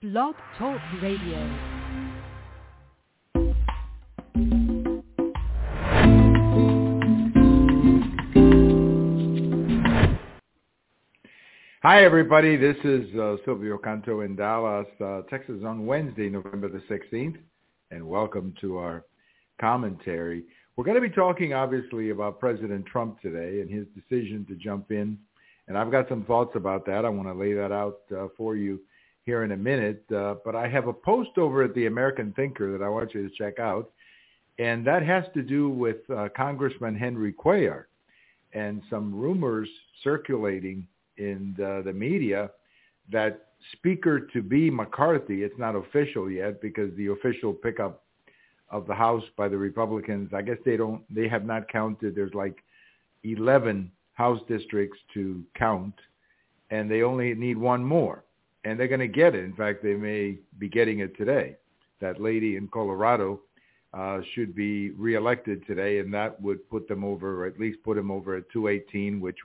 Blog Talk Radio. Hi, everybody. This is Silvio Canto in Dallas, Texas on Wednesday, November the 16th, and welcome to our commentary. We're going to be talking, obviously, about President Trump today and his decision to jump in, and I've got some thoughts about that. I want to lay that out for you here in a minute, but I have a post over at the American Thinker that I want you to check out, and that has to do with Congressman Henry Cuellar and some rumors circulating in the media that Speaker-to-be McCarthy, it's not official yet because the official pickup of the House by the Republicans, I guess they have not counted. There's like 11 House districts to count, and they only need one more. And they're going to get it. In fact, they may be getting it today. That lady in Colorado should be reelected today, and that would put them over, or at least put them over at 218, which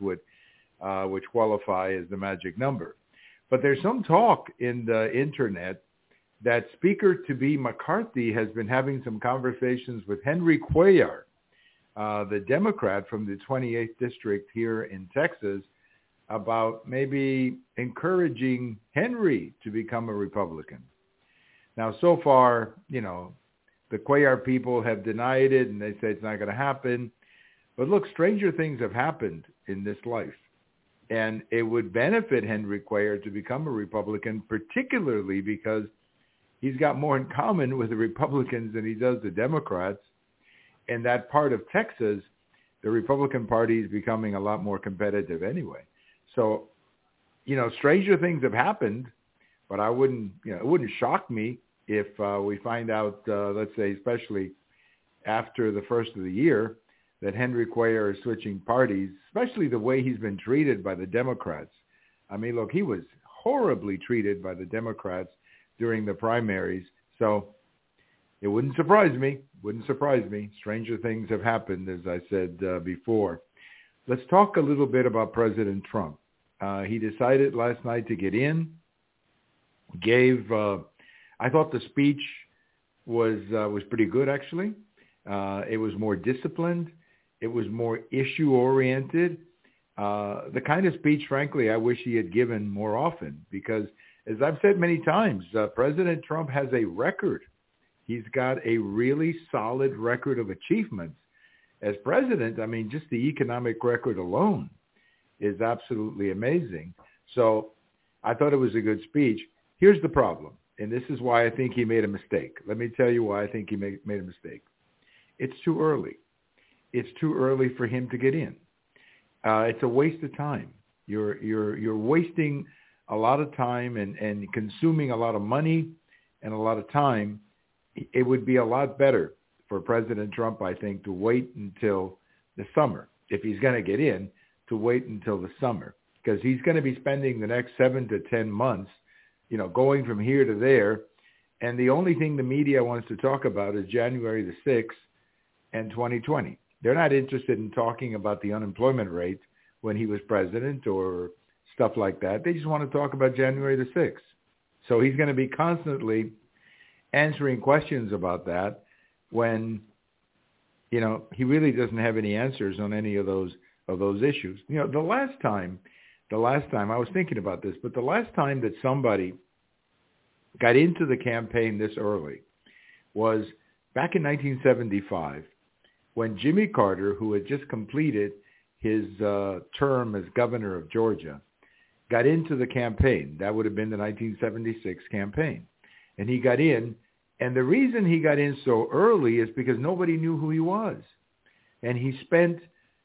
qualify as the magic number. But there's some talk in the internet that Speaker-to-be McCarthy has been having some conversations with Henry Cuellar, the Democrat from the 28th District here in Texas, about maybe encouraging Henry to become a Republican. Now, so far, the Cuellar people have denied it, and they say it's not going to happen. But look, stranger things have happened in this life. And it would benefit Henry Cuellar to become a Republican, particularly because he's got more in common with the Republicans than he does the Democrats. And that part of Texas, the Republican Party is becoming a lot more competitive anyway. So, stranger things have happened, but it wouldn't shock me if we find out, let's say, especially after the first of the year, that Henry Cuellar is switching parties, especially the way he's been treated by the Democrats. I mean, look, he was horribly treated by the Democrats during the primaries. So it wouldn't surprise me. Stranger things have happened, as I said before. Let's talk a little bit about President Trump. He decided last night to get in, I thought the speech was pretty good, actually. It was more disciplined. It was more issue-oriented. The kind of speech, frankly, I wish he had given more often because, as I've said many times, President Trump has a record. He's got a really solid record of achievements. As president, I mean, just the economic record alone is absolutely amazing. So I thought it was a good speech. Here's the problem, and this is why I think he made a mistake. Let me tell you why I think he made a mistake. It's too early. It's too early for him to get in. It's a waste of time. You're wasting a lot of time and consuming a lot of money and a lot of time. It would be a lot better for President Trump, I think, to wait until the summer. If he's going to get in, to wait until the summer. Because he's going to be spending the next 7 to 10 months, going from here to there. And the only thing the media wants to talk about is January the 6th and 2020. They're not interested in talking about the unemployment rate when he was president or stuff like that. They just want to talk about January the 6th. So he's going to be constantly answering questions about that when, he really doesn't have any answers on any of those issues. The last time, I was thinking about this, but the last time that somebody got into the campaign this early was back in 1975. When Jimmy Carter, who had just completed his term as governor of Georgia, got into the campaign. That would have been the 1976 campaign. And he got in, and the reason he got in so early is because nobody knew who he was. And he spent,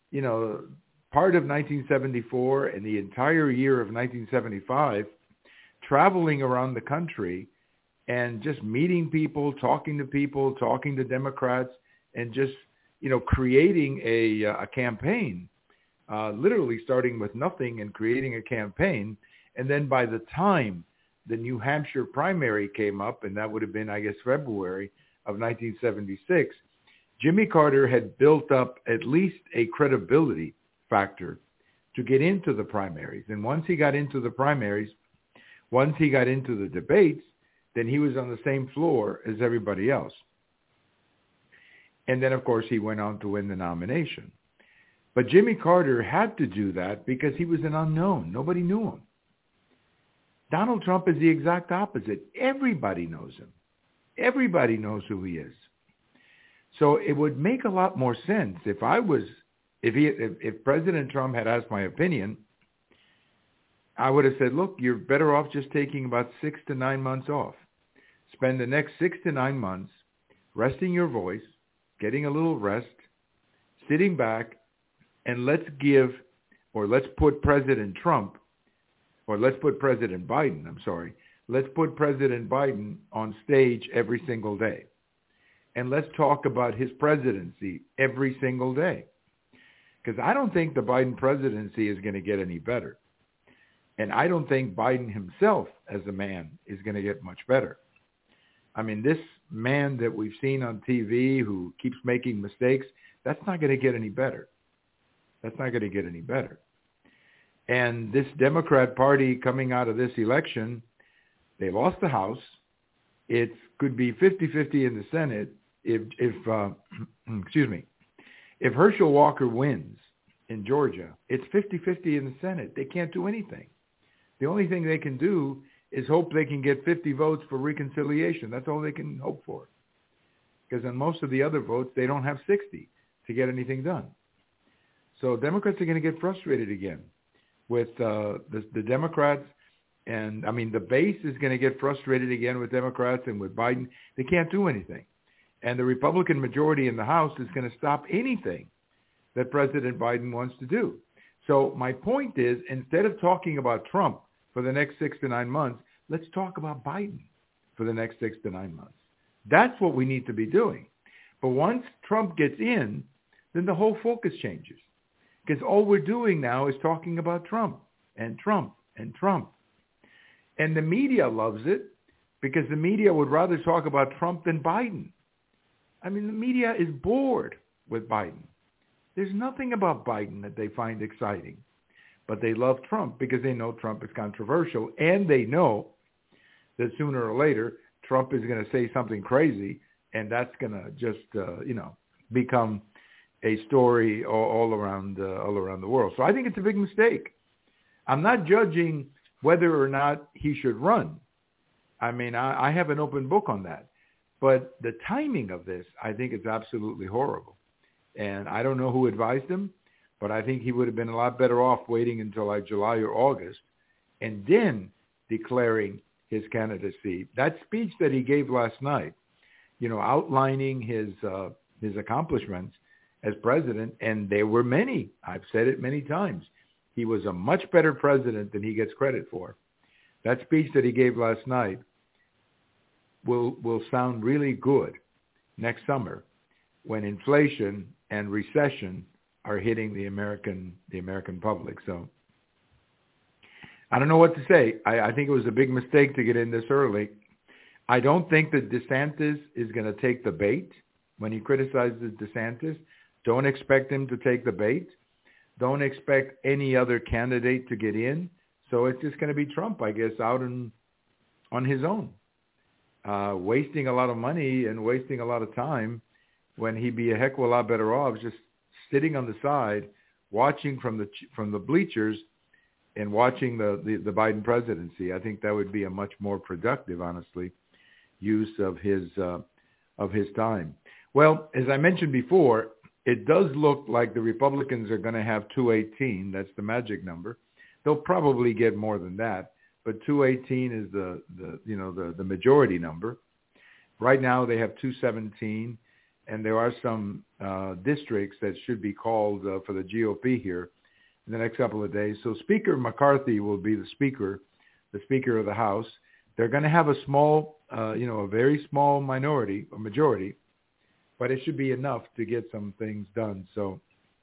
part of 1974 and the entire year of 1975 traveling around the country and just meeting people, talking to Democrats, and just creating a campaign, literally starting with nothing and creating a campaign. And then by the time the New Hampshire primary came up, and that would have been, I guess, February of 1976, Jimmy Carter had built up at least a credibility factor to get into the primaries. And once he got into the primaries, once he got into the debates, then he was on the same floor as everybody else. And then, of course, he went on to win the nomination. But Jimmy Carter had to do that because he was an unknown. Nobody knew him. Donald Trump is the exact opposite. Everybody knows him. Everybody knows who he is. So it would make a lot more sense if President Trump had asked my opinion, I would have said, look, you're better off just taking about 6 to 9 months off. Spend the next 6 to 9 months resting your voice, getting a little rest, sitting back, and let's put President Biden on stage every single day. And let's talk about his presidency every single day. Because I don't think the Biden presidency is going to get any better. And I don't think Biden himself as a man is going to get much better. I mean, this man that we've seen on TV who keeps making mistakes, that's not going to get any better. That's not going to get any better. And this Democrat Party coming out of this election, they lost the House. It could be 50-50 in the Senate if Herschel Walker wins in Georgia. It's 50-50 in the Senate. They can't do anything. The only thing they can do is hope they can get 50 votes for reconciliation. That's all they can hope for. Because on most of the other votes, they don't have 60 to get anything done. So Democrats are going to get frustrated again with the Democrats. And, I mean, the base is going to get frustrated again with Democrats and with Biden. They can't do anything. And the Republican majority in the House is going to stop anything that President Biden wants to do. So my point is, instead of talking about Trump for the next 6 to 9 months, let's talk about Biden for the next 6 to 9 months. That's what we need to be doing. But once Trump gets in, then the whole focus changes. Because all we're doing now is talking about Trump and Trump and Trump. And the media loves it because the media would rather talk about Trump than Biden. I mean, the media is bored with Biden. There's nothing about Biden that they find exciting. But they love Trump because they know Trump is controversial. And they know that sooner or later, Trump is going to say something crazy. And that's going to just, become a story all around the world. So I think it's a big mistake. I'm not judging whether or not he should run. I mean, I have an open book on that. But the timing of this, I think, is absolutely horrible. And I don't know who advised him, but I think he would have been a lot better off waiting until like July or August and then declaring his candidacy. That speech that he gave last night, outlining his accomplishments as president, and there were many. I've said it many times. He was a much better president than he gets credit for. That speech that he gave last night will sound really good next summer when inflation and recession are hitting the American public. So I don't know what to say. I think it was a big mistake to get in this early. I don't think that DeSantis is going to take the bait when he criticizes DeSantis. Don't expect him to take the bait. Don't expect any other candidate to get in. So it's just going to be Trump, I guess, out on his own, wasting a lot of money and wasting a lot of time when he'd be a heck of a lot better off just sitting on the side, watching from the bleachers and watching the Biden presidency. I think that would be a much more productive, honestly, use of his time. Well, as I mentioned before, it does look like the Republicans are going to have 218. That's the magic number. They'll probably get more than that, but 218 is the majority number. Right now they have 217, and there are some districts that should be called for the GOP here in the next couple of days. So Speaker McCarthy will be the Speaker of the House. They're going to have a small, a very small minority or majority, but it should be enough to get some things done. So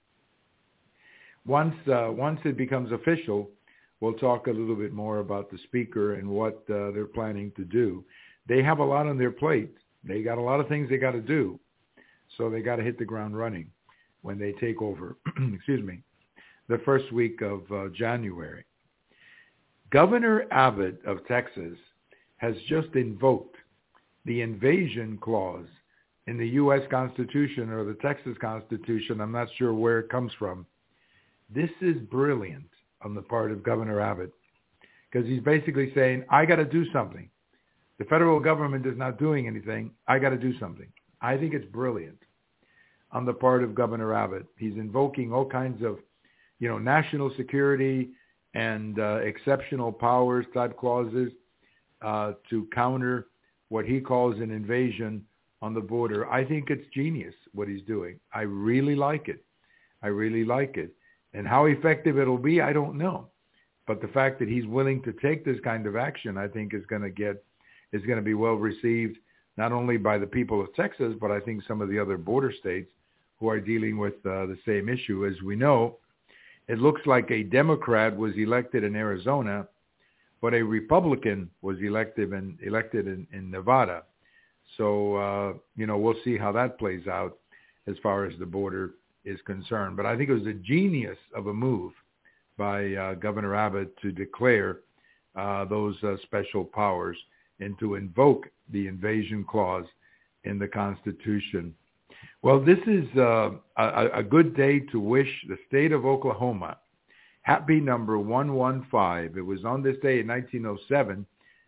once it becomes official, we'll talk a little bit more about the Speaker and what they're planning to do. They have a lot on their plate. They got a lot of things they got to do. So they got to hit the ground running when they take over, the first week of January. Governor Abbott of Texas has just invoked the invasion clause in the U.S. Constitution or the Texas Constitution. I'm not sure where it comes from. This is brilliant on the part of Governor Abbott, because he's basically saying, I got to do something. The federal government is not doing anything. I got to do something. I think it's brilliant on the part of Governor Abbott. He's invoking all kinds of, national security and exceptional powers type clauses to counter what he calls an invasion on the border. I think it's genius what he's doing. I really like it. And how effective it'll be, I don't know. But the fact that he's willing to take this kind of action, I think is going to be well received, not only by the people of Texas, but I think some of the other border states who are dealing with the same issue. As we know, it looks like a Democrat was elected in Arizona, but a Republican was elected in Nevada. So, we'll see how that plays out as far as the border is concerned. But I think it was a genius of a move by Governor Abbott to declare those special powers and to invoke the invasion clause in the Constitution. Well, this is a good day to wish the state of Oklahoma happy number 115. It was on this day in 1907,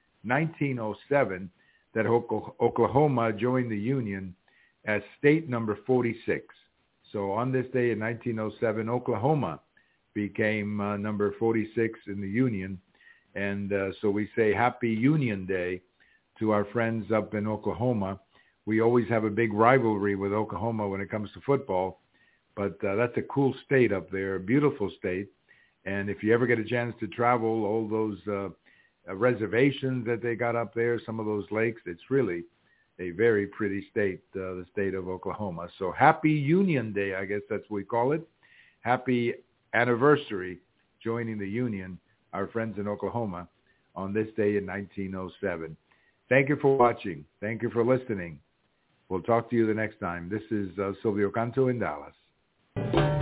that Oklahoma joined the Union as state number 46. So on this day in 1907, Oklahoma became number 46 in the Union. And so we say Happy Union Day to our friends up in Oklahoma. We always have a big rivalry with Oklahoma when it comes to football, but that's a cool state up there, a beautiful state. And if you ever get a chance to travel, all those reservations that they got up there, some of those lakes, it's really a very pretty state, the state of Oklahoma. So Happy Union Day, I guess that's what we call it. Happy anniversary joining the Union, our friends in Oklahoma, on this day in 1907. Thank you for watching. Thank you for listening. We'll talk to you the next time. This is Silvio Canto in Dallas.